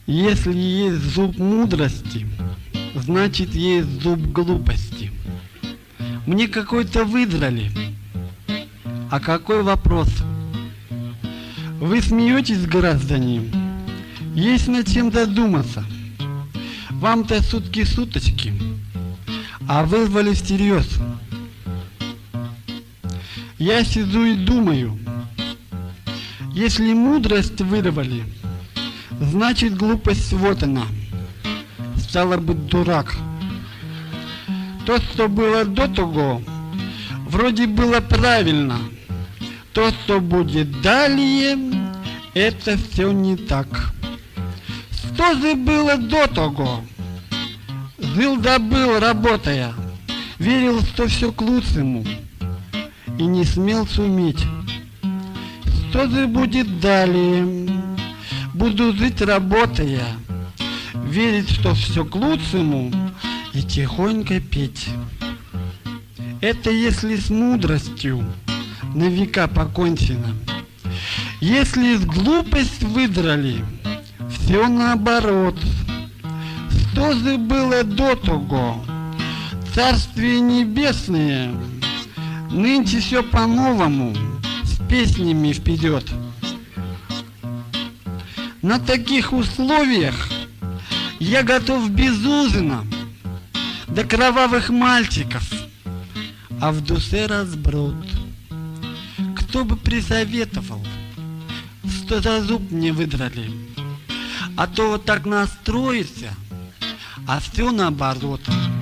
Если есть зуб мудрости, значит есть зуб глупости. Мне какой-то выдрали. А какой вопрос? Вы смеетесь, граждане? Есть над чем задуматься. Вам-то сутки-суточки, а вызвали всерьез. Я сижу и думаю, если мудрость вырвали, значит глупость вот она. Стало быть, дурак. То, что было до того, вроде было правильно. То, что будет далее, это все не так. Что же было до того? Жил да был, работая, верил, что все к лучшему, и не смел суметь. Что же будет далее? Буду жить, работая, верить, что все к лучшему, и тихонько петь. Это если с мудростью на века покончено. Если с глупость выдрали, все наоборот. Что же было до того? Царствие небесное, нынче все по-новому, с песнями вперед. На таких условиях я готов без ужина до кровавых мальчиков, а в душе разброд. Кто бы присоветовал, что за зуб мне выдрали, а то вот так настроишься, а все наоборот.